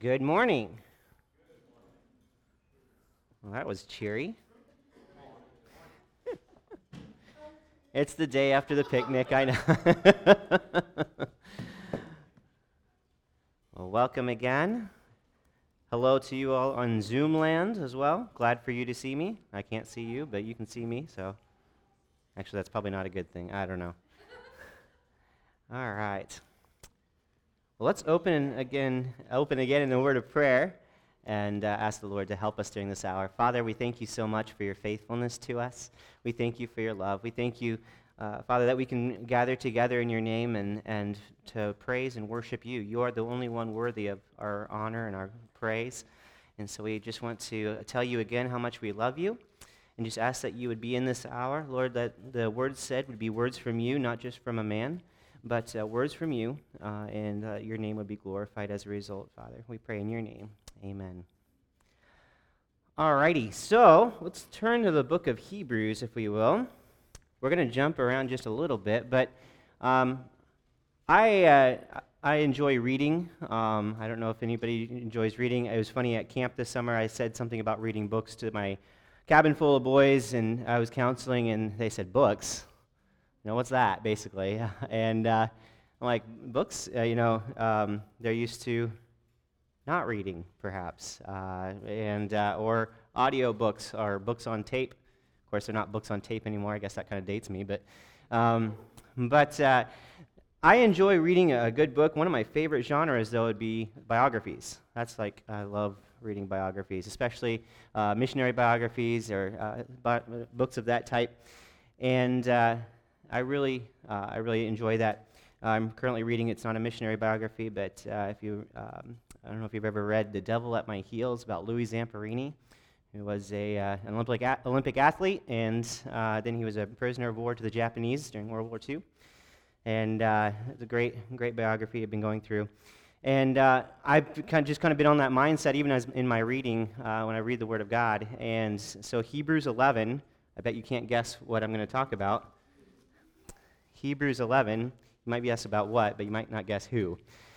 Good morning. Well, that was cheery. It's the day after the picnic, I know. Well, welcome again. Hello to you all on Zoom land as well. Glad for you to see me. I can't see you, but you can see me, so actually that's probably not a good thing. I don't know. All right. Well, let's open again in the word of prayer and ask the Lord to help us during this hour. Father, we thank you so much for your faithfulness to us. We thank you for your love. We thank you, Father, that we can gather together in your name and to praise and worship you. You are the only one worthy of our honor and our praise. And so we just want to tell you again how much we love you and just ask that you would be in this hour. Lord, that the words said would be words from you, not just from a man, but words from you, and your name would be glorified as a result, Father. We pray in your name. Amen. Alrighty, so let's turn to the book of Hebrews, if we will. We're going to jump around just a little bit, but I enjoy reading. I don't know if anybody enjoys reading. It was funny, at camp this summer, I said something about reading books to my cabin full of boys, and I was counseling, and they said, books? What's that, basically? And I'm like, books, they're used to not reading, perhaps, or audio books or books on tape. Of course, they're not books on tape anymore. I guess that kind of dates me, but I enjoy reading a good book. One of my favorite genres, though, would be biographies. That's like, I love reading biographies, especially missionary biographies or books of that type. And I really enjoy that. I'm currently reading, it's not a missionary biography, but I don't know if you've ever read The Devil at My Heels about Louis Zamperini, who was an Olympic athlete, and then he was a prisoner of war to the Japanese during World War II. And it's a great biography I've been going through. And I've just been on that mindset, even as in my reading, when I read the Word of God. And so Hebrews 11, I bet you can't guess what I'm going to talk about. Hebrews 11, you might be asked about what, but you might not guess who.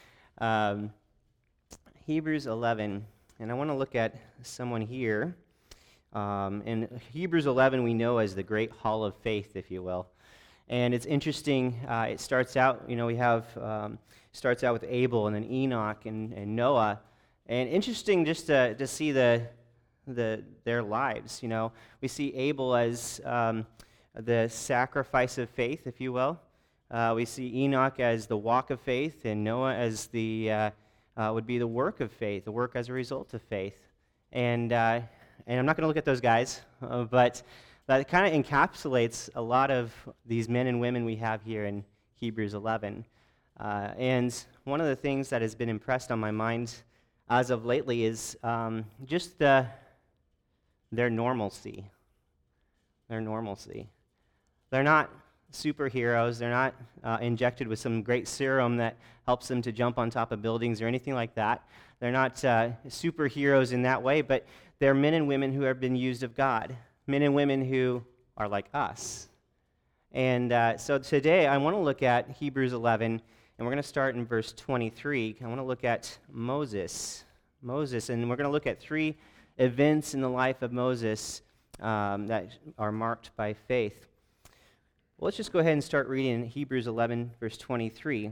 Hebrews 11, and I want to look at someone here. And Hebrews 11 we know as the great hall of faith, if you will. And it's interesting, it starts out, starts out with Abel and then Enoch and Noah. And interesting just to see their lives, We see Abel as the sacrifice of faith, if you will. We see Enoch as the walk of faith, and Noah as the would be the work of faith, the work as a result of faith. And I'm not going to look at those guys, but that kind of encapsulates a lot of these men and women we have here in Hebrews 11. And one of the things that has been impressed on my mind as of lately is just their normalcy. Their normalcy. They're not superheroes. They're not injected with some great serum that helps them to jump on top of buildings or anything like that. They're not superheroes in that way, but they're men and women who have been used of God, men and women who are like us. And so today I want to look at Hebrews 11, and we're going to start in verse 23. I want to look at Moses, and we're going to look at three events in the life of Moses that are marked by faith. Well, let's just go ahead and start reading Hebrews 11, verse 23.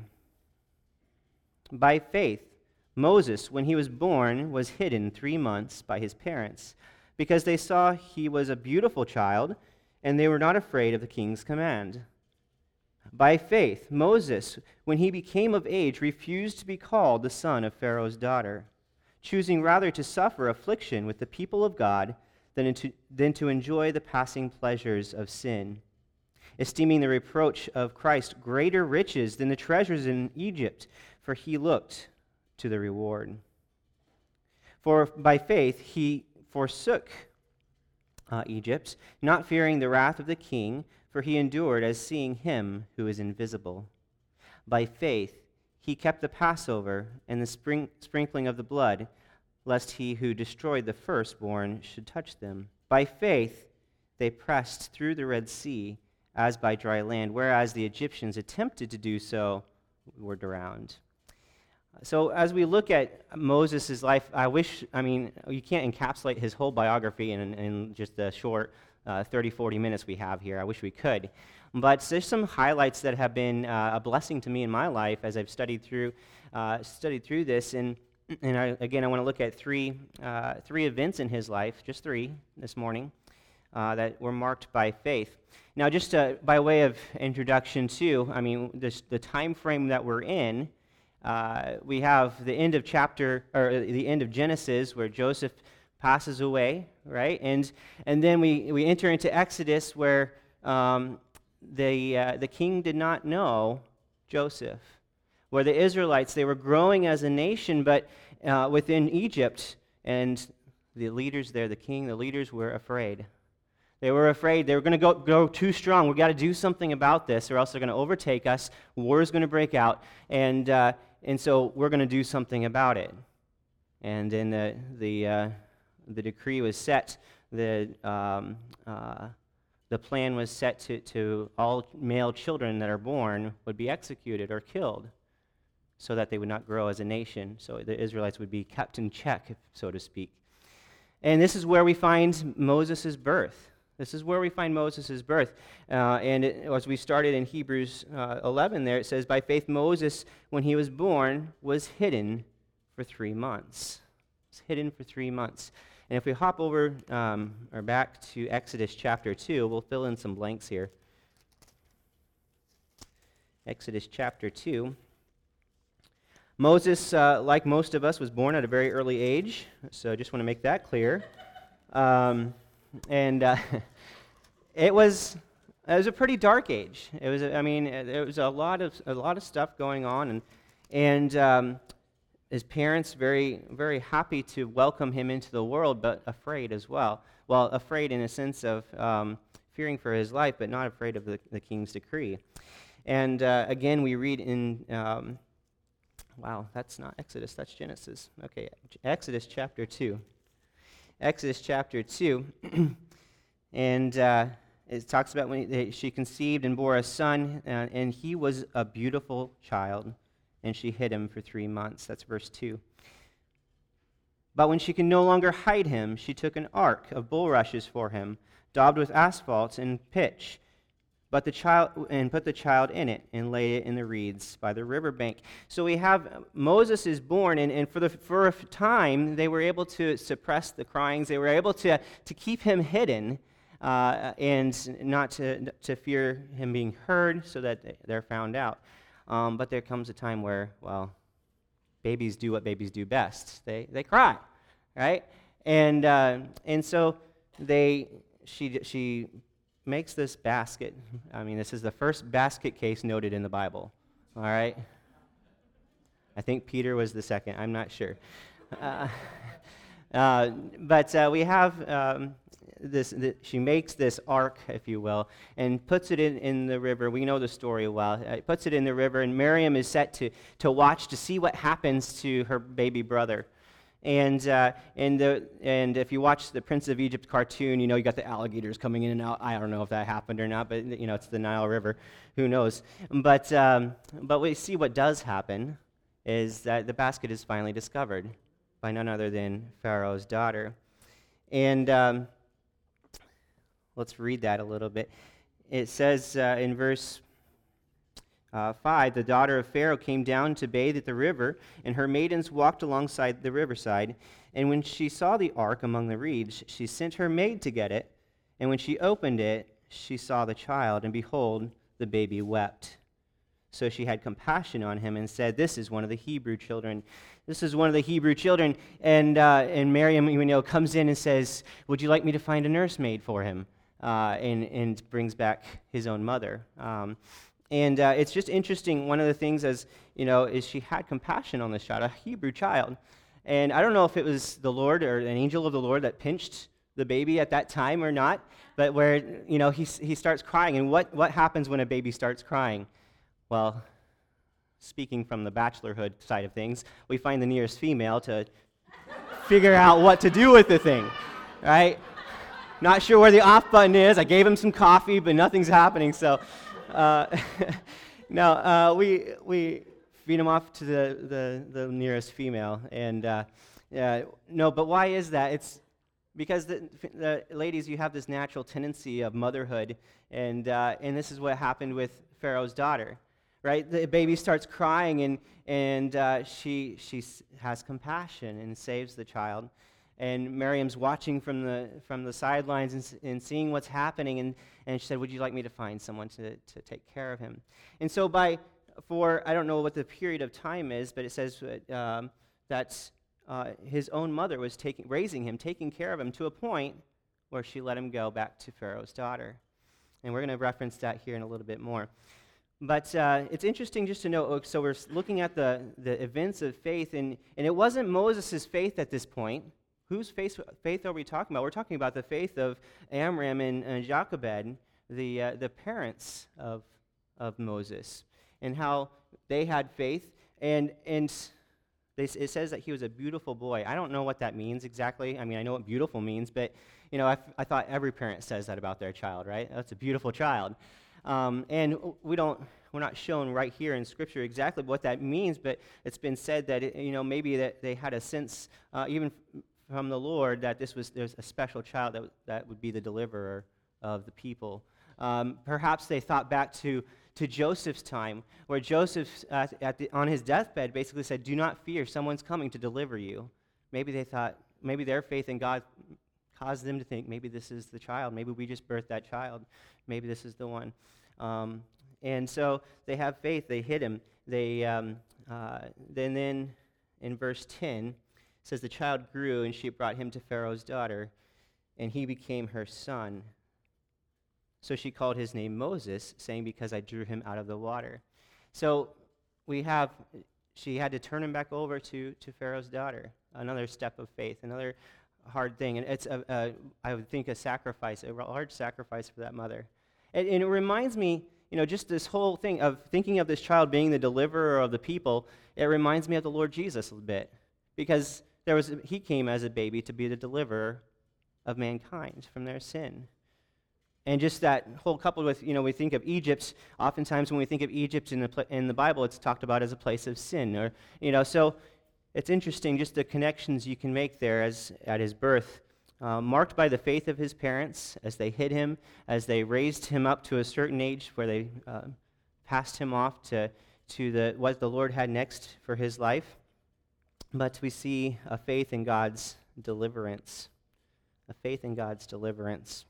By faith, Moses, when he was born, was hidden 3 months by his parents, because they saw he was a beautiful child, and they were not afraid of the king's command. By faith, Moses, when he became of age, refused to be called the son of Pharaoh's daughter, choosing rather to suffer affliction with the people of God than to enjoy the passing pleasures of sin, esteeming the reproach of Christ greater riches than the treasures in Egypt, for he looked to the reward. For by faith he forsook Egypt, not fearing the wrath of the king, for he endured as seeing him who is invisible. By faith he kept the Passover and the sprinkling of the blood, lest he who destroyed the firstborn should touch them. By faith they pressed through the Red Sea as by dry land, whereas the Egyptians attempted to do so, were drowned. So as we look at Moses' life, you can't encapsulate his whole biography in just the short 30, 40 minutes we have here. I wish we could. But there's some highlights that have been a blessing to me in my life as I've studied through this. And I want to look at three events in his life, just three this morning, that were marked by faith. Now, just by way of introduction too, the time frame that we're in, we have the end of the end of Genesis, where Joseph passes away, right? And then we enter into Exodus, where the king did not know Joseph, where the Israelites, they were growing as a nation, but within Egypt, and the leaders there, the king, the leaders were afraid. They were afraid. They were going to go too strong. We've got to do something about this, or else they're going to overtake us. War is going to break out, and so we're going to do something about it. And then the decree was set. The plan was set to all male children that are born would be executed or killed, so that they would not grow as a nation. So the Israelites would be kept in check, so to speak. And this is where we find Moses' birth. As we started in Hebrews 11 there, it says, by faith Moses, when he was born, was hidden for 3 months. And if we hop over or back to Exodus chapter 2, we'll fill in some blanks here. Exodus chapter 2. Moses, like most of us, was born at a very early age, so I just want to make that clear. It was a pretty dark age. There was a lot of stuff going on, and his parents very, very happy to welcome him into the world, but afraid as well. Well, afraid in a sense of fearing for his life, but not afraid of the king's decree. And again, we read in that's not Exodus, that's Genesis. Okay, Exodus chapter 2. And it talks about when she conceived and bore a son, and he was a beautiful child, and she hid him for 3 months. That's verse 2. But when she could no longer hide him, she took an ark of bulrushes for him, daubed with asphalt and pitch, put the child in it, and laid it in the reeds by the riverbank. So we have Moses is born, and for a time they were able to suppress the cryings. They were able to keep him hidden, and not to fear him being heard, so that they're found out. But there comes a time where, babies do what babies do best. They cry, right? And so she makes this basket. This is the first basket case noted in the Bible. All right? I think Peter was the second. I'm not sure. But we have she makes this ark, if you will, and puts it in the river. We know the story well. Puts it in the river, and Miriam is set to watch to see what happens to her baby brother. And if you watch the Prince of Egypt cartoon, you got the alligators coming in and out. I don't know if that happened or not, but it's the Nile River. Who knows? But we see what does happen is that the basket is finally discovered by none other than Pharaoh's daughter. And let's read that a little bit. It says in verse 5, the daughter of Pharaoh came down to bathe at the river, and her maidens walked alongside the riverside. And when she saw the ark among the reeds, she sent her maid to get it. And when she opened it, she saw the child, and behold, the baby wept. So she had compassion on him and said, "This is one of the Hebrew children." And Miriam, comes in and says, "Would you like me to find a nursemaid for him?" And brings back his own mother. And it's just interesting. One of the things is she had compassion on this child, a Hebrew child. And I don't know if it was the Lord or an angel of the Lord that pinched the baby at that time or not, but where, he starts crying. And what happens when a baby starts crying? Well, speaking from the bachelorhood side of things, we find the nearest female to figure out what to do with the thing, right? Not sure where the off button is. I gave him some coffee, but nothing's happening, so... we feed him off to the nearest female. And no, but why is that? It's because the ladies, you have this natural tendency of motherhood, and this is what happened with Pharaoh's daughter, right? The baby starts crying, and she has compassion and saves the child. And Miriam's watching from the sidelines and seeing what's happening, and she said, "Would you like me to find someone to take care of him?" And so for I don't know what the period of time is, but it says that his own mother was raising him, taking care of him to a point where she let him go back to Pharaoh's daughter. And we're going to reference that here in a little bit more. But it's interesting just to know, so we're looking at the events of faith, and it wasn't Moses' faith at this point. Whose faith are we talking about? We're talking about the faith of Amram and Jochebed, the parents of Moses, and how they had faith. And it says that he was a beautiful boy. I don't know what that means exactly. I mean, I know what beautiful means, but I thought every parent says that about their child, right? That's a beautiful child. And we're not shown right here in Scripture exactly what that means, but it's been said that maybe that they had a sense, even from the Lord, that there's a special child that would be the deliverer of the people. Perhaps they thought back to Joseph's time, where Joseph, on his deathbed, basically said, "Do not fear, someone's coming to deliver you." Maybe they thought, maybe their faith in God caused them to think, maybe this is the child. Maybe we just birthed that child. Maybe this is the one. And so they have faith. They hid him. Then in verse 10, it says, "The child grew, and she brought him to Pharaoh's daughter, and he became her son. So she called his name Moses, saying, because I drew him out of the water." So she had to turn him back over to Pharaoh's daughter. Another step of faith, another hard thing. And it's, I would think, a large sacrifice for that mother. And it reminds me, just this whole thing of thinking of this child being the deliverer of the people, it reminds me of the Lord Jesus a bit. Because he came as a baby to be the deliverer of mankind from their sin. And just that whole coupled with, we think of Egypt, oftentimes when we think of Egypt in the Bible, it's talked about as a place of sin. So it's interesting just the connections you can make there at his birth, marked by the faith of his parents as they hid him, as they raised him up to a certain age where they passed him off to what the Lord had next for his life. But we see a faith in God's deliverance, a faith in God's deliverance.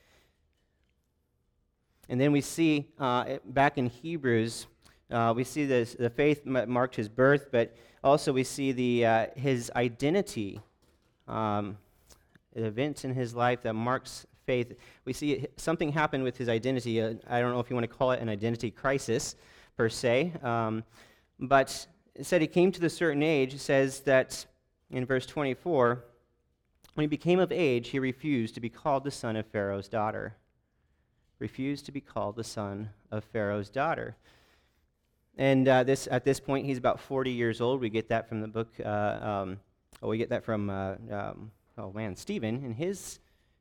And then we see back in Hebrews, we see the faith marked his birth, but also we see his identity, the event in his life that marks faith. We see something happen with his identity. I don't know if you want to call it an identity crisis per se, but it said he came to the certain age. It says that in verse 24, when he became of age, he refused to be called the son of Pharaoh's daughter. Refused to be called the son of Pharaoh's daughter. And at this point, he's about 40 years old. We get that from the book. We get that from Stephen in his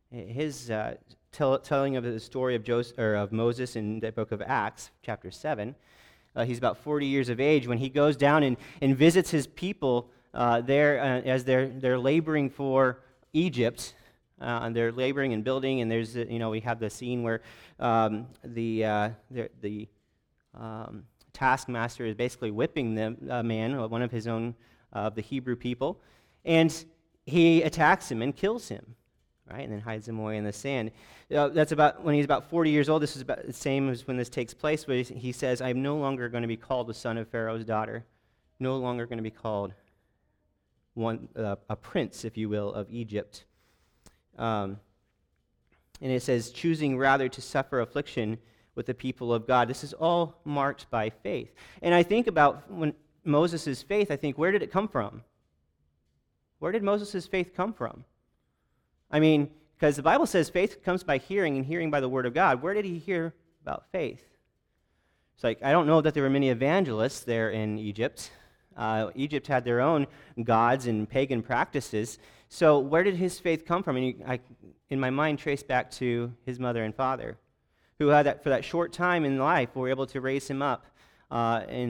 telling of the story of Moses in the book of Acts, chapter 7. He's about 40 years of age when he goes down and visits his people there as they're laboring for Egypt. And they're laboring and building, and there's we have the scene where the taskmaster is basically whipping the man, one of his own of the Hebrew people, and he attacks him and kills him, right, and then hides him away in the sand. That's about when he's about 40 years old. This is about the same as when this takes place, but he says, "I'm no longer going to be called the son of Pharaoh's daughter, no longer going to be called a prince, if you will, of Egypt." And it says, choosing rather to suffer affliction with the people of God. This is all marked by faith. And I think about when Moses' faith, I think, where did it come from? Where did Moses' faith come from? I mean, because the Bible says faith comes by hearing, and hearing by the word of God. Where did he hear about faith? It's like, I don't know that there were many evangelists there in Egypt. Egypt had their own gods and pagan practices. So where did his faith come from? And I, in my mind, trace back to his mother and father, who had for that short time in life were able to raise him up and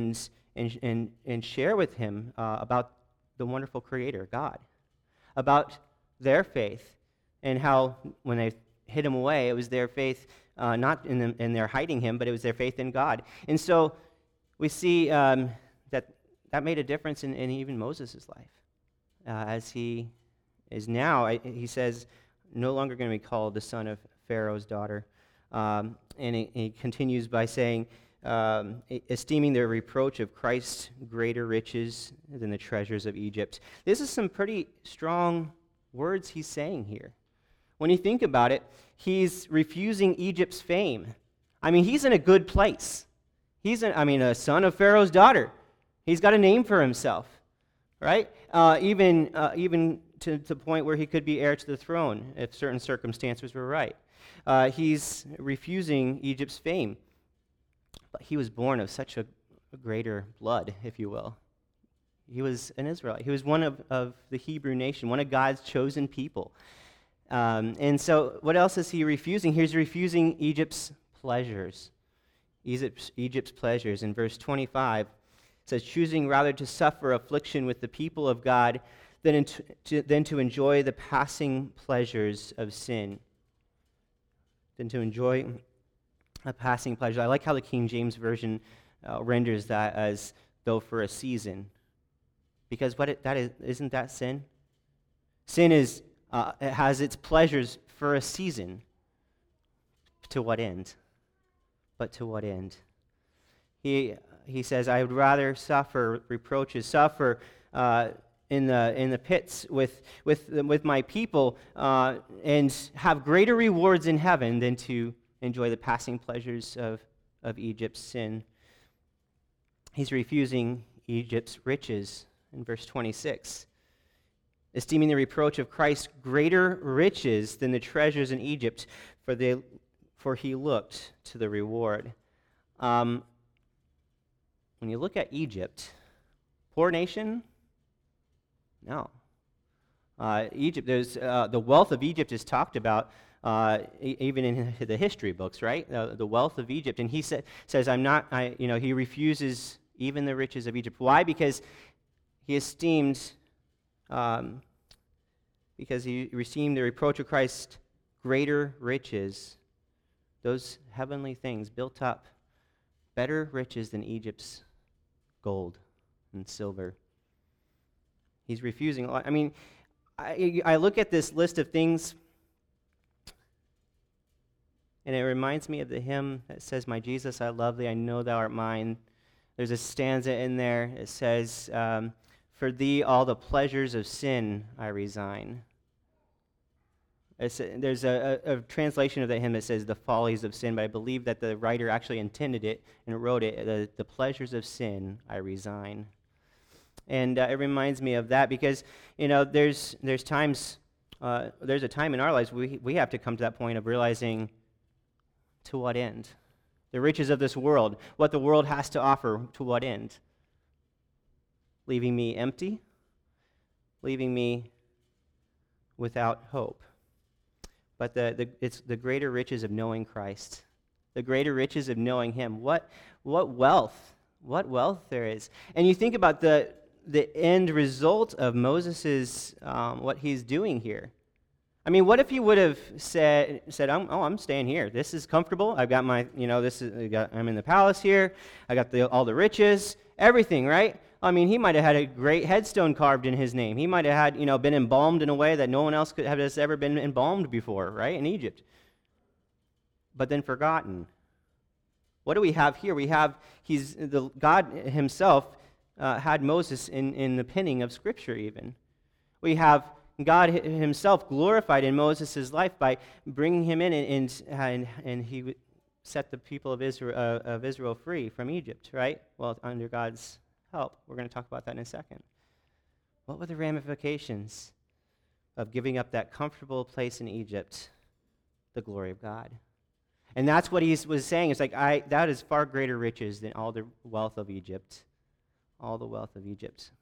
and share with him about the wonderful Creator, God, about their faith and how when they hid him away, it was their faith not in their hiding him, but it was their faith in God. And so we see that made a difference in even Moses' life. As he is now, he says, no longer going to be called the son of Pharaoh's daughter. And he continues by saying, esteeming the reproach of Christ's greater riches than the treasures of Egypt. This is some pretty strong words he's saying here. When you think about it, he's refusing Egypt's fame. I mean, he's in a good place. He's a son of Pharaoh's daughter. He's got a name for himself, right? Even to the point where he could be heir to the throne if certain circumstances were right. He's refusing Egypt's fame. But he was born of such a greater blood, if you will. He was an Israelite. He was one of the Hebrew nation, one of God's chosen people. And so what else is he refusing? He's refusing Egypt's pleasures. Egypt's pleasures. In verse 25, it says, choosing rather to suffer affliction with the people of God than to enjoy the passing pleasures of sin. Than to enjoy a passing pleasure. I like how the King James Version renders that as though for a season. Because isn't that sin? Sin is it has its pleasures for a season. To what end? But to what end? He says, I would rather suffer reproaches, suffer in the pits with my people, and have greater rewards in heaven than to enjoy the passing pleasures of Egypt's sin. He's refusing Egypt's riches in verse 26, esteeming the reproach of Christ greater riches than the treasures in Egypt, for he looked to the reward. When you look at Egypt, poor nation? No. Egypt, there's the wealth of Egypt is talked about even in the history books, right? The wealth of Egypt, and he says, he refuses even the riches of Egypt. Why? Because he esteemed, because he received the reproach of Christ greater riches, those heavenly things built up better riches than Egypt's gold and silver. He's refusing. I mean, I look at this list of things, and it reminds me of the hymn that says, my Jesus, I love thee, I know thou art mine. There's a stanza in there. It says, for thee all the pleasures of sin I resign. There's a translation of that hymn that says the follies of sin, but I believe that the writer actually intended it and wrote it, the pleasures of sin I resign. And it reminds me of that because, there's times, there's a time in our lives we have to come to that point of realizing to what end? The riches of this world, what the world has to offer, to what end? Leaving me empty? Leaving me without hope? But it's the greater riches of knowing Christ, the greater riches of knowing Him. What wealth there is. And you think about the end result of Moses's what he's doing here. I mean, what if he would have said, I'm staying here. This is comfortable. I've got my, I'm in the palace here. I got all the riches, everything, right? I mean, he might have had a great headstone carved in his name. He might have had, been embalmed in a way that no one else could have ever been embalmed before, right, in Egypt. But then forgotten. What do we have here? We have, God himself had Moses in the penning of Scripture even. We have God himself glorified in Moses' life by bringing him in and he set the people of Israel free from Egypt, right? Well, under God's help. We're going to talk about that in a second. What were the ramifications of giving up that comfortable place in Egypt, the glory of God? And that's what he was saying. It's like, that is far greater riches than all the wealth of Egypt. All the wealth of Egypt.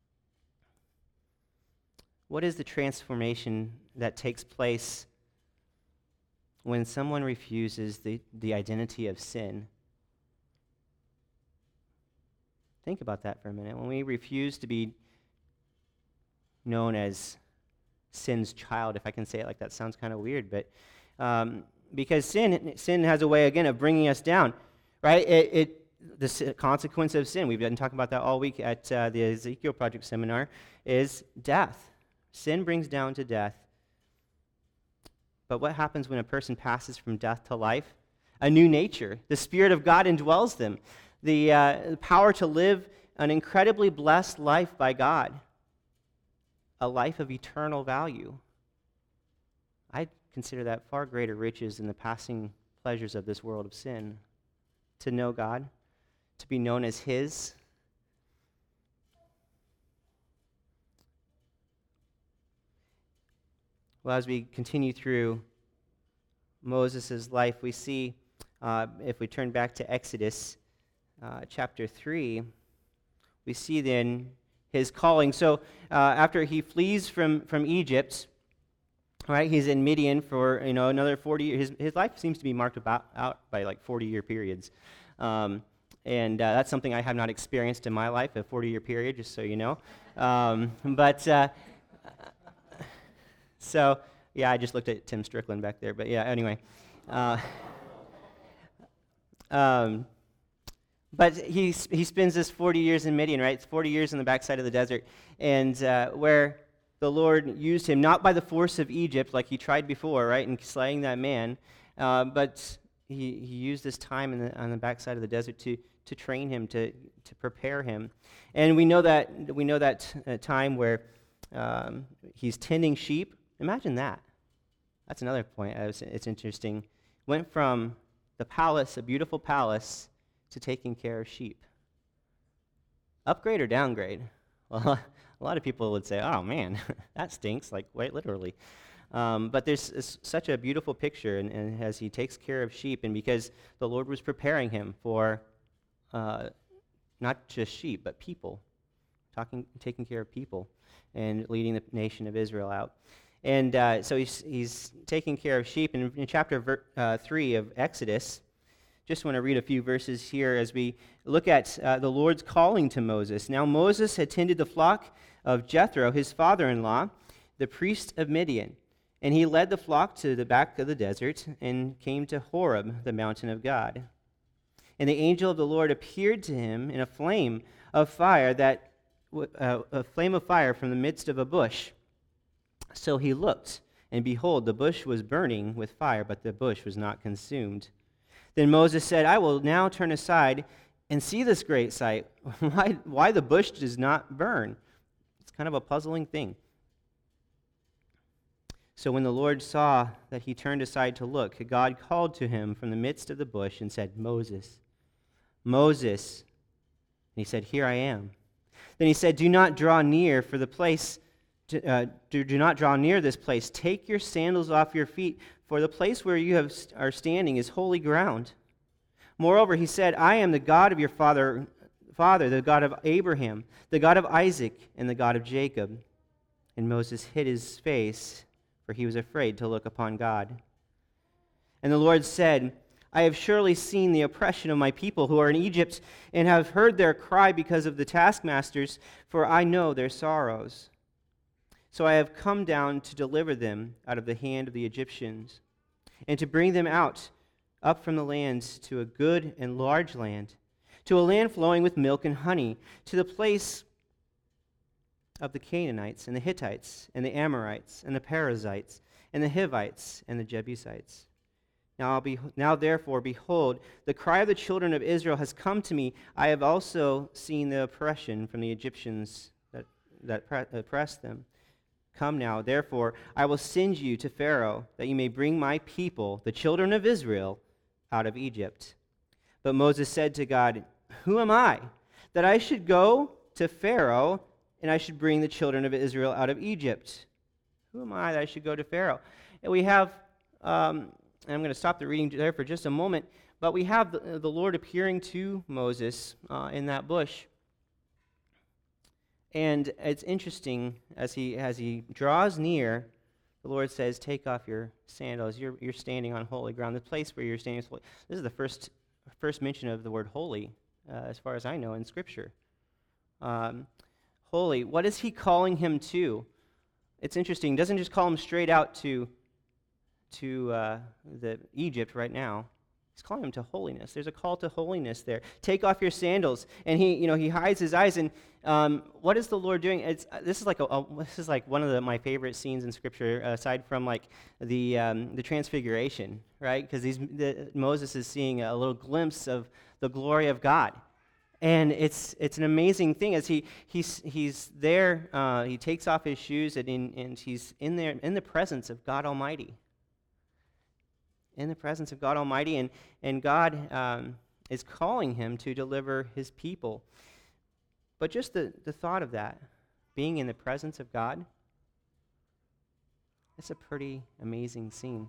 What is the transformation that takes place when someone refuses the identity of sin? Think about that for a minute. When we refuse to be known as sin's child, if I can say it like that, sounds kind of weird, but because sin has a way, again, of bringing us down, right? The consequence of sin, we've been talking about that all week at the Ezekiel Project seminar, is death. Sin brings down to death. But what happens when a person passes from death to life? A new nature. The Spirit of God indwells them. The power to live an incredibly blessed life by God. A life of eternal value. I consider that far greater riches than the passing pleasures of this world of sin. To know God, to be known as His. Well, as we continue through Moses' life, we see, if we turn back to Exodus chapter 3, we see then his calling. So after he flees from Egypt, right, he's in Midian for another 40 years. His life seems to be marked out by like 40-year periods. And that's something I have not experienced in my life, a 40-year period, just so you know. So, yeah, I just looked at Tim Strickland back there, but yeah, anyway. But he spends this 40 years in Midian, right? It's 40 years in the backside of the desert, and where the Lord used him, not by the force of Egypt, like he tried before, right, in slaying that man, but he used this time on the backside of the desert to train him, to prepare him. And we know that time where he's tending sheep. Imagine that. That's another point. It's interesting. Went from the palace, a beautiful palace, to taking care of sheep. Upgrade or downgrade? Well, a lot of people would say, oh man, that stinks, like quite literally. But there's such a beautiful picture, and as he takes care of sheep, and because the Lord was preparing him for not just sheep, but people, taking care of people, and leading the nation of Israel out. And so he's taking care of sheep. And in chapter 3 of Exodus, just want to read a few verses here as we look at the Lord's calling to Moses. Now Moses had tended the flock of Jethro, his father-in-law, the priest of Midian. And he led the flock to the back of the desert and came to Horeb, the mountain of God. And the angel of the Lord appeared to him in a flame of fire from the midst of a bush. So he looked, and behold, the bush was burning with fire, but the bush was not consumed. Then Moses said, I will now turn aside and see this great sight, why the bush does not burn. It's kind of a puzzling thing. So when the Lord saw that he turned aside to look, God called to him from the midst of the bush and said, Moses, Moses. And he said, Here I am. Then he said, Do not draw near do not draw near this place. Take your sandals off your feet, for the place where you are standing is holy ground. Moreover, he said, I am the God of your father, the God of Abraham, the God of Isaac, and the God of Jacob. And Moses hid his face, for he was afraid to look upon God. And the Lord said, I have surely seen the oppression of my people who are in Egypt, and have heard their cry because of the taskmasters, for I know their sorrows. So I have come down to deliver them out of the hand of the Egyptians, and to bring them up from the lands to a good and large land, to a land flowing with milk and honey, to the place of the Canaanites, and the Hittites, and the Amorites, and the Perizzites, and the Hivites, and the Jebusites. Now therefore, behold, the cry of the children of Israel has come to me. I have also seen the oppression from the Egyptians that oppressed them. Come now, therefore, I will send you to Pharaoh, that you may bring my people, the children of Israel, out of Egypt. But Moses said to God, Who am I, that I should go to Pharaoh, and I should bring the children of Israel out of Egypt? Who am I that I should go to Pharaoh? And we have, and I'm going to stop the reading there for just a moment, but we have the Lord appearing to Moses in that bush. And it's interesting, as he draws near, the Lord says, take off your sandals. You're standing on holy ground. The place where you're standing is holy. This is the first mention of the word holy, as far as I know, in Scripture. holy. What is he calling him to? It's interesting. He doesn't just call him straight out to the Egypt right now. He's calling him to holiness. There's a call to holiness there. Take off your sandals. And he hides his eyes. And what is the Lord doing? This is like one of my favorite scenes in Scripture, aside from like the Transfiguration, right? Because Moses is seeing a little glimpse of the glory of God. And it's an amazing thing as he's there. He takes off his shoes and he's in there in the presence of God Almighty. In the presence of God Almighty, and God is calling him to deliver his people. But just the thought of that, being in the presence of God, it's a pretty amazing scene.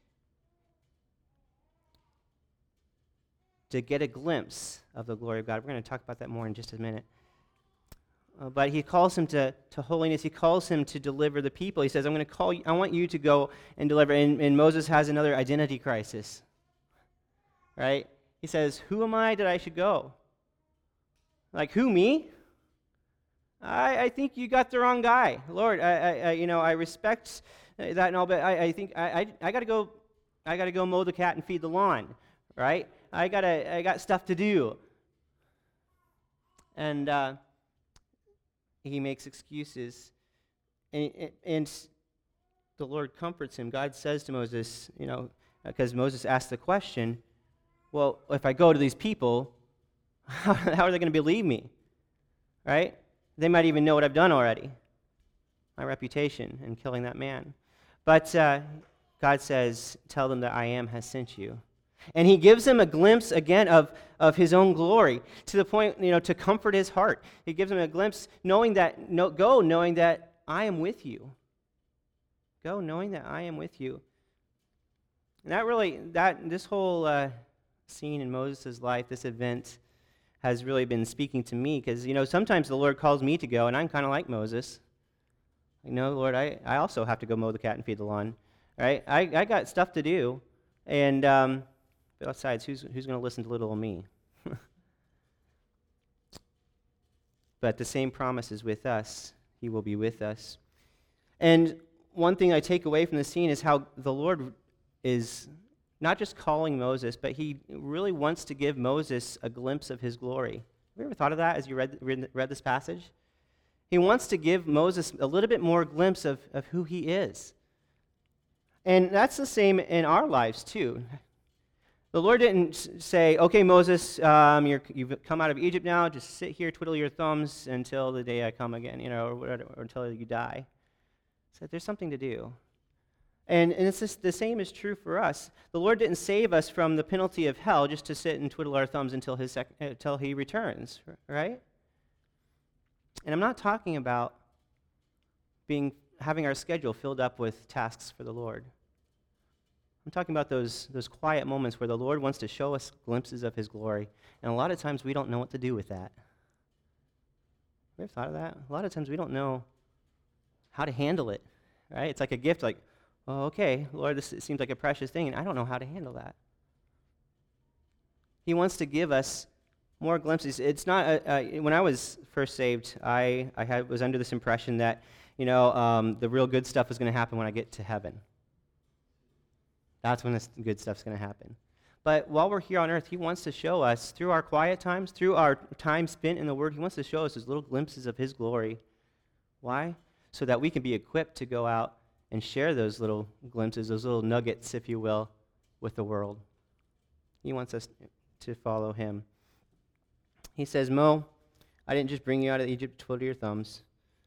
To get a glimpse of the glory of God. We're going to talk about that more in just a minute. But he calls him to holiness. He calls him to deliver the people. He says, I want you to go and deliver. And Moses has another identity crisis. Right? He says, who am I that I should go? Like, who, me? I think you got the wrong guy. Lord, I respect that and all, but I think I got to go mow the cat and feed the lawn. Right? I got stuff to do. And he makes excuses. And the Lord comforts him. God says to Moses, because Moses asked the question, well, if I go to these people, how are they going to believe me? Right? They might even know what I've done already. My reputation in killing that man. But God says, tell them that I am has sent you. And he gives him a glimpse, again, of his own glory, to the point, to comfort his heart. He gives him a glimpse, knowing that I am with you. Go, knowing that I am with you. And this whole scene in Moses' life, this event, has really been speaking to me, because, sometimes the Lord calls me to go, and I'm kind of like Moses. Lord, I also have to go mow the cat and feed the lawn, right? I got stuff to do, and but besides, who's going to listen to little old me? But the same promise is with us. He will be with us. And one thing I take away from the scene is how the Lord is not just calling Moses, but he really wants to give Moses a glimpse of his glory. Have you ever thought of that as you read this passage? He wants to give Moses a little bit more glimpse of who he is. And that's the same in our lives too. The Lord didn't say, okay, Moses, you've come out of Egypt now, just sit here, twiddle your thumbs until the day I come again, or until you die. He said, there's something to do. And it's just, the same is true for us. The Lord didn't save us from the penalty of hell just to sit and twiddle our thumbs until he returns, right? And I'm not talking about having our schedule filled up with tasks for the Lord. I'm talking about those quiet moments where the Lord wants to show us glimpses of his glory. And a lot of times we don't know what to do with that. You ever thought of that? A lot of times we don't know how to handle it, right? It's like a gift, like, oh, okay, Lord, it seems like a precious thing, and I don't know how to handle that. He wants to give us more glimpses. It's not, when I was first saved, I was under this impression that, the real good stuff is going to happen when I get to heaven. That's when the good stuff's going to happen. But while we're here on earth, he wants to show us, through our quiet times, through our time spent in the Word, he wants to show us those little glimpses of his glory. Why? So that we can be equipped to go out and share those little glimpses, those little nuggets, if you will, with the world. He wants us to follow him. He says, Mo, I didn't just bring you out of Egypt to twiddle your thumbs.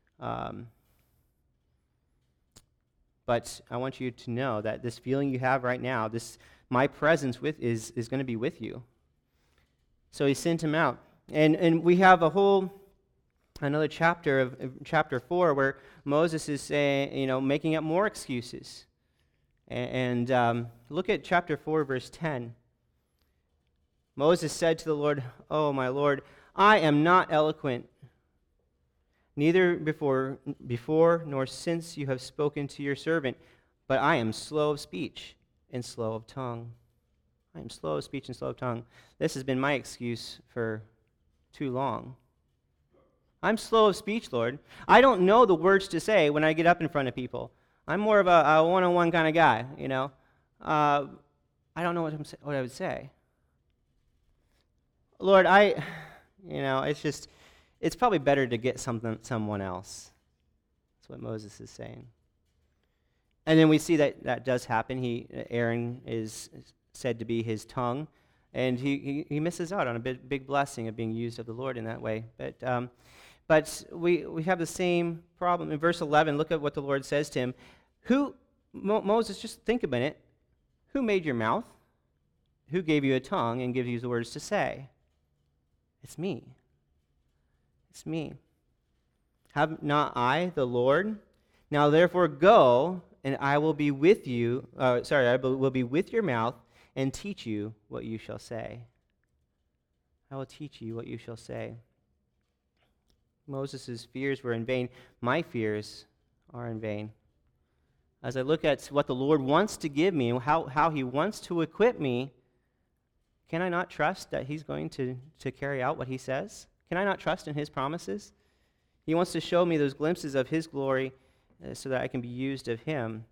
But I want you to know that this feeling you have right now, my presence is going to be with you. So he sent him out. And we have another chapter of chapter 4 where Moses is saying, making up more excuses. And look at chapter 4, verse 10. Moses said to the Lord, "Oh, my Lord, I am not eloquent, neither before nor since you have spoken to your servant, but I am slow of speech and slow of tongue." I am slow of speech and slow of tongue. This has been my excuse for too long. I'm slow of speech, Lord. I don't know the words to say when I get up in front of people. I'm more of a one-on-one kind of guy, you know. I don't know what I would say. Lord, it's probably better to get someone else. That's what Moses is saying. And then we see that does happen. Aaron is said to be his tongue, and he misses out on a big blessing of being used of the Lord in that way. But we have the same problem. In verse 11, look at what the Lord says to him. Moses, just think a minute. Who made your mouth? Who gave you a tongue and gives you the words to say? It's me. It's me. Have not I, the Lord? Now therefore go, and I will be with you. I will be with your mouth and teach you what you shall say. I will teach you what you shall say. Moses' fears were in vain. My fears are in vain. As I look at what the Lord wants to give me and how he wants to equip me, can I not trust that he's going to carry out what he says? Can I not trust in his promises? He wants to show me those glimpses of his glory so that I can be used of him.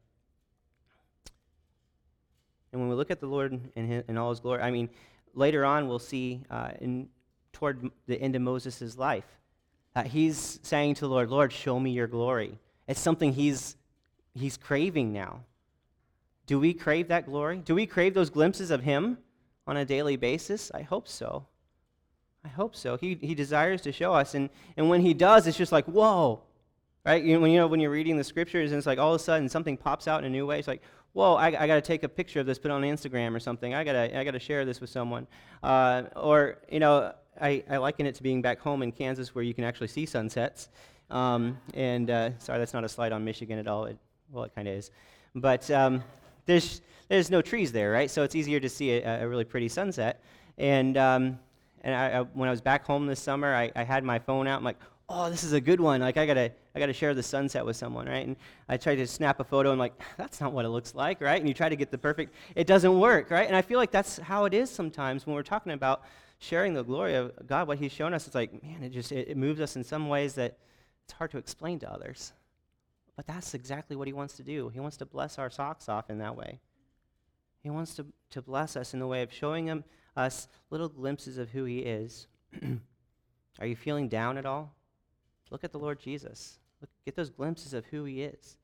And when we look at the Lord in all his glory, later on we'll see toward the end of Moses' life, he's saying to the Lord, Lord, show me your glory. It's something he's craving now. Do we crave that glory? Do we crave those glimpses of him on a daily basis? I hope so. I hope so. He desires to show us, and when he does, it's just like, whoa, right? When you're reading the scriptures, and it's like all of a sudden something pops out in a new way. It's like, whoa, I got to take a picture of this, put it on Instagram or something. I got to share this with someone. I liken it to being back home in Kansas where you can actually see sunsets. Sorry, that's not a slide on Michigan at all. It kind of is, but there's no trees there, right? So it's easier to see a really pretty sunset. And when I was back home this summer, I had my phone out. I'm like, oh, this is a good one. Like I gotta share the sunset with someone, right? And I tried to snap a photo. And I'm like, that's not what it looks like, right? And you try to get the perfect. It doesn't work, right? And I feel like that's how it is sometimes when we're talking about sharing the glory of God, what he's shown us. It's like, man, it moves us in some ways that it's hard to explain to others. But that's exactly what he wants to do. He wants to bless our socks off in that way. He wants to bless us in the way of showing us little glimpses of who he is. Are you feeling down at all? Look at the Lord Jesus. Get those glimpses of who he is.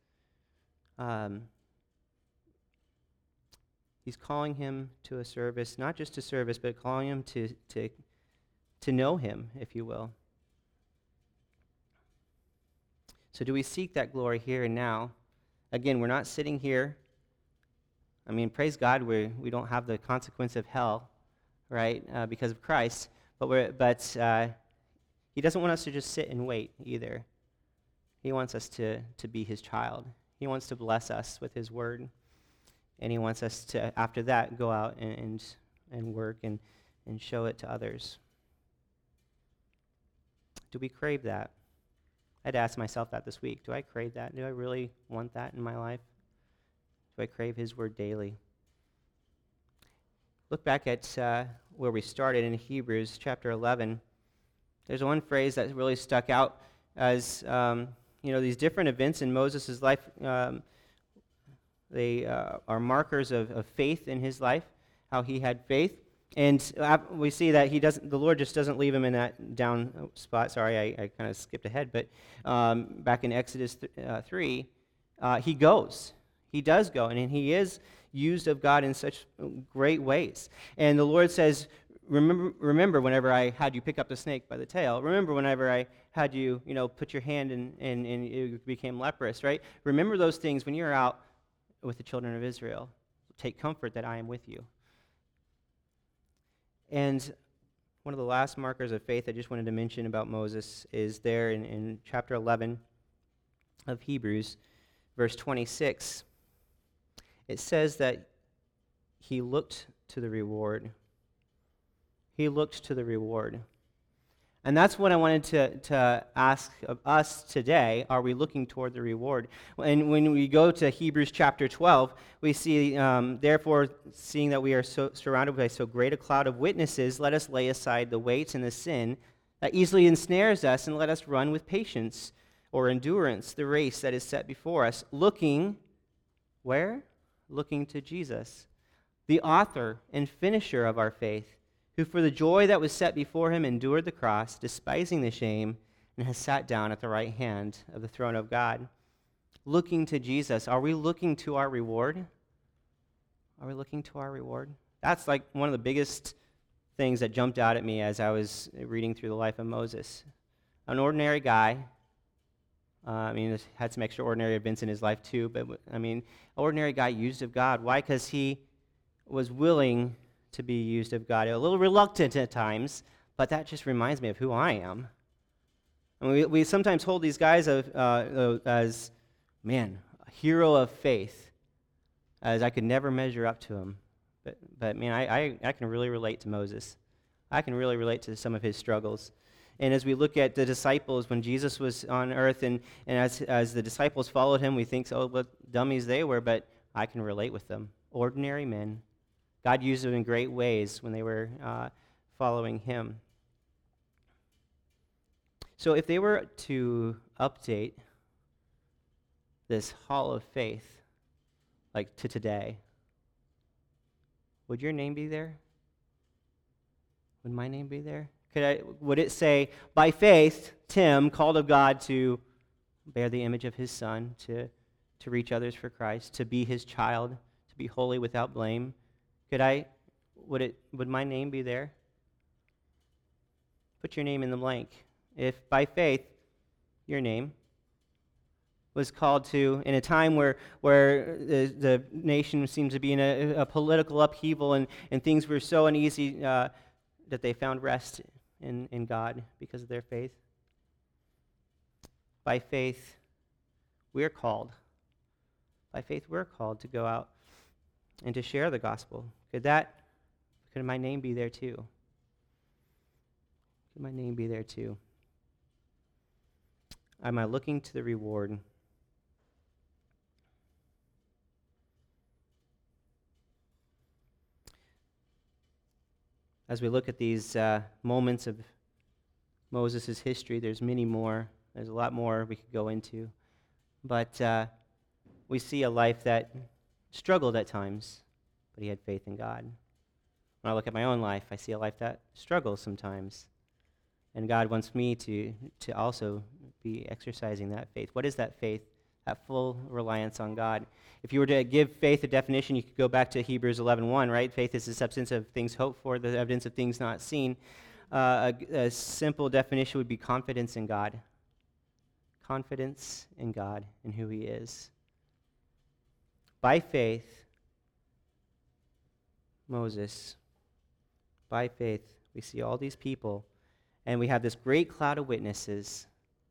He's calling him to a service, not just to service, but calling him to know him, if you will. So do we seek that glory here and now? Again, we're not sitting here. Praise God, we don't have the consequence of hell, right, because of Christ. But he doesn't want us to just sit and wait either. He wants us to be his child. He wants to bless us with his word. And he wants us to, after that, go out and work and show it to others. Do we crave that? I had to ask myself that this week. Do I crave that? Do I really want that in my life? Do I crave his word daily? Look back at where we started in Hebrews chapter 11. There's one phrase that really stuck out as, these different events in Moses' life, they are markers of faith in his life, how he had faith. And we see that the Lord just doesn't leave him in that down spot. Sorry, I kind of skipped ahead, but back in Exodus 3, he goes. He does go, and he is used of God in such great ways. And the Lord says, remember whenever I had you pick up the snake by the tail. Remember whenever I had you, put your hand and you became leprous, right? Remember those things when you're out with the children of Israel. Take comfort that I am with you. And one of the last markers of faith I just wanted to mention about Moses is there in chapter 11 of Hebrews, verse 26. It says that he looked to the reward. He looked to the reward. And that's what I wanted to ask of us today. Are we looking toward the reward? And when we go to Hebrews chapter 12, we see, therefore, seeing that we are so surrounded by so great a cloud of witnesses, let us lay aside the weight and the sin that easily ensnares us, and let us run with patience or endurance the race that is set before us, looking, where? Looking to Jesus, the author and finisher of our faith, who for the joy that was set before him endured the cross, despising the shame, and has sat down at the right hand of the throne of God. Looking to Jesus. Are we looking to our reward? Are we looking to our reward? That's like one of the biggest things that jumped out at me as I was reading through the life of Moses. An ordinary guy. He had some extraordinary events in his life too, but ordinary guy used of God. Why? Because he was willing to be used of God. A little reluctant at times, but that just reminds me of who I am. And we sometimes hold these guys as, a hero of faith, as I could never measure up to him. But I can really relate to Moses. I can really relate to some of his struggles. And as we look at the disciples, when Jesus was on earth, and as the disciples followed him, we think, oh, what dummies they were, but I can relate with them. Ordinary men. God used them in great ways when they were following him. So if they were to update this hall of faith, like to today, would your name be there? Would my name be there? Would it say, by faith, Tim, called of God to bear the image of his Son, to reach others for Christ, to be his child, to be holy without blame? Would my name be there? Put your name in the blank. If by faith, your name was called to, in a time where the nation seems to be in a political upheaval and things were so uneasy that they found rest in God because of their faith. By faith, we're called. By faith, we're called to go out and to share the gospel. Could my name be there too? Could my name be there too? Am I looking to the reward? As we look at these moments of Moses' history, there's many more. There's a lot more we could go into. But we see a life that struggled at times, but he had faith in God. When I look at my own life, I see a life that struggles sometimes. And God wants me to also be exercising that faith. What is that faith? That full reliance on God. If you were to give faith a definition, you could go back to Hebrews 11:1, right? Faith is the substance of things hoped for, the evidence of things not seen. A simple definition would be confidence in God. Confidence in God and who he is. By faith, Moses, by faith, we see all these people, and we have this great cloud of witnesses.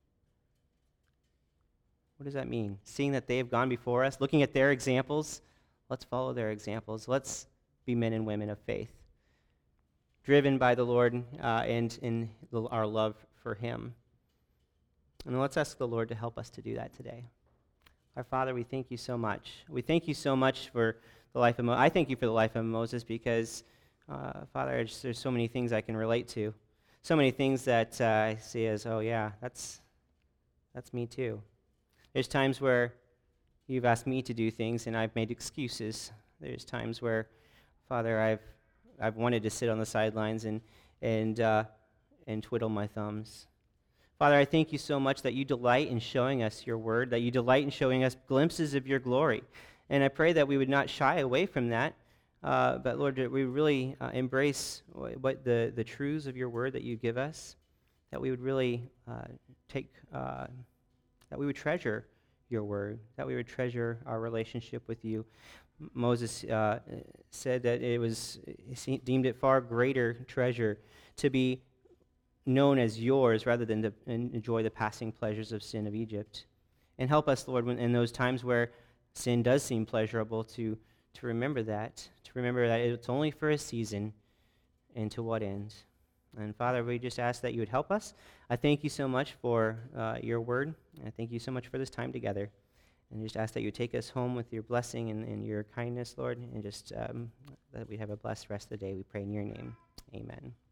What does that mean? Seeing that they have gone before us, looking at their examples, let's follow their examples. Let's be men and women of faith, driven by the Lord and in our love for him. And let's ask the Lord to help us to do that today. Our Father, we thank you so much. We thank you so much for the life of Moses. I thank you for the life of Moses because, Father, there's so many things I can relate to. So many things that I see as, oh yeah, that's me too. There's times where you've asked me to do things and I've made excuses. There's times where, Father, I've wanted to sit on the sidelines and twiddle my thumbs. Father, I thank you so much that you delight in showing us your word, that you delight in showing us glimpses of your glory. And I pray that we would not shy away from that, but Lord, that we really embrace what the truths of your word that you give us, that we would really that we would treasure your word, that we would treasure our relationship with you. Moses said that he deemed it far greater treasure to be known as yours rather than to enjoy the passing pleasures of sin of Egypt. And help us, Lord, in those times where sin does seem pleasurable to remember that it's only for a season, and to what end. And Father, we just ask that you would help us. I thank you so much for your word. I thank you so much for this time together. And just ask that you take us home with your blessing and your kindness, Lord, and just that we have a blessed rest of the day. We pray in your name. Amen.